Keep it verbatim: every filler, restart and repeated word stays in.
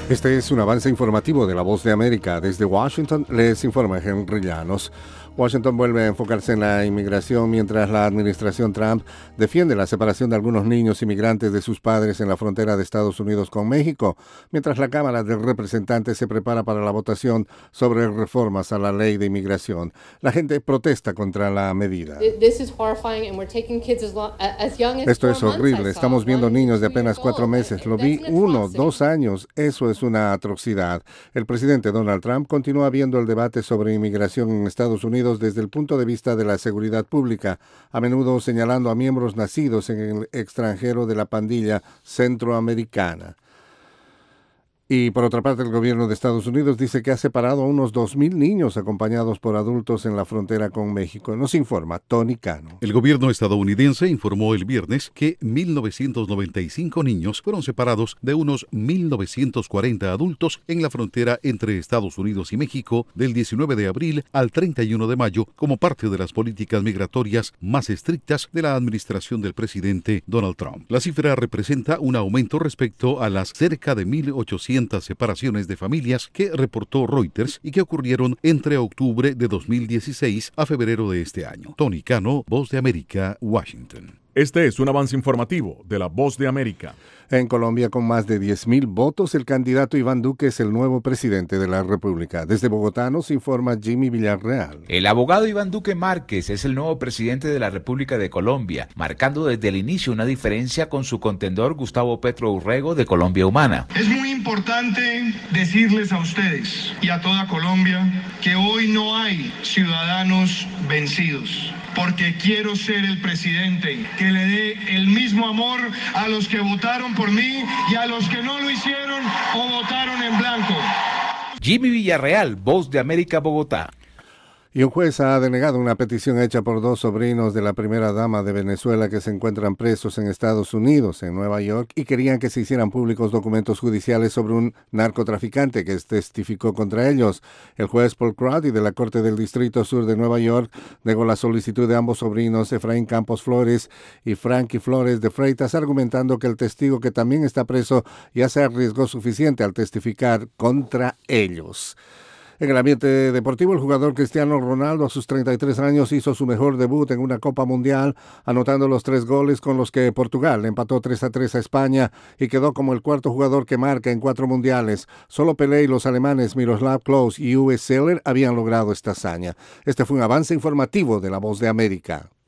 Este es un avance informativo de La Voz de América. Desde Washington les informa Henry Llanos. Washington vuelve a enfocarse en la inmigración mientras la administración Trump defiende la separación de algunos niños inmigrantes de sus padres en la frontera de Estados Unidos con México, mientras la Cámara de Representantes se prepara para la votación sobre reformas a la ley de inmigración. La gente protesta contra la medida. Esto es horrible. Estamos viendo niños de apenas cuatro meses. Lo vi uno, dos años. Eso es una atrocidad. El presidente Donald Trump continúa viendo el debate sobre inmigración en Estados Unidos desde el punto de vista de la seguridad pública, a menudo señalando a miembros nacidos en el extranjero de la pandilla centroamericana. Y por otra parte, el gobierno de Estados Unidos dice que ha separado a unos dos mil niños acompañados por adultos en la frontera con México. Nos informa Tony Cano. El gobierno estadounidense informó el viernes que mil novecientos noventa y cinco niños fueron separados de unos mil novecientos cuarenta adultos en la frontera entre Estados Unidos y México del diecinueve de abril al treinta y uno de mayo como parte de las políticas migratorias más estrictas de la administración del presidente Donald Trump. La cifra representa un aumento respecto a las cerca de mil ochocientas separaciones de familias que reportó Reuters y que ocurrieron entre octubre de dos mil dieciséis a febrero de este año. Tony Cano, Voz de América, Washington. Este es un avance informativo de La Voz de América. En Colombia, con más de diez mil votos, el candidato Iván Duque es el nuevo presidente de la República. Desde Bogotá nos informa Jimmy Villarreal. El abogado Iván Duque Márquez es el nuevo presidente de la República de Colombia, marcando desde el inicio una diferencia con su contendor Gustavo Petro Urrego de Colombia Humana. Es muy importante decirles a ustedes y a toda Colombia que hoy no hay ciudadanos vencidos, porque quiero ser el presidente que le dé el mismo amor a los que votaron por mí y a los que no lo hicieron o votaron en blanco. Jimmy Villarreal, Voz de América, Bogotá. Y un juez ha denegado una petición hecha por dos sobrinos de la primera dama de Venezuela que se encuentran presos en Estados Unidos, en Nueva York, y querían que se hicieran públicos documentos judiciales sobre un narcotraficante que testificó contra ellos. El juez Paul Crowdy de la Corte del Distrito Sur de Nueva York negó la solicitud de ambos sobrinos, Efraín Campos Flores y Frankie Flores de Freitas, argumentando que el testigo, que también está preso, ya se arriesgó suficiente al testificar contra ellos. En el ambiente deportivo, el jugador Cristiano Ronaldo a sus treinta y tres años hizo su mejor debut en una Copa Mundial, anotando los tres goles con los que Portugal empató tres a tres a España y quedó como el cuarto jugador que marca en cuatro mundiales. Solo Pelé y los alemanes Miroslav Klose y Uwe Seeler habían logrado esta hazaña. Este fue un avance informativo de La Voz de América.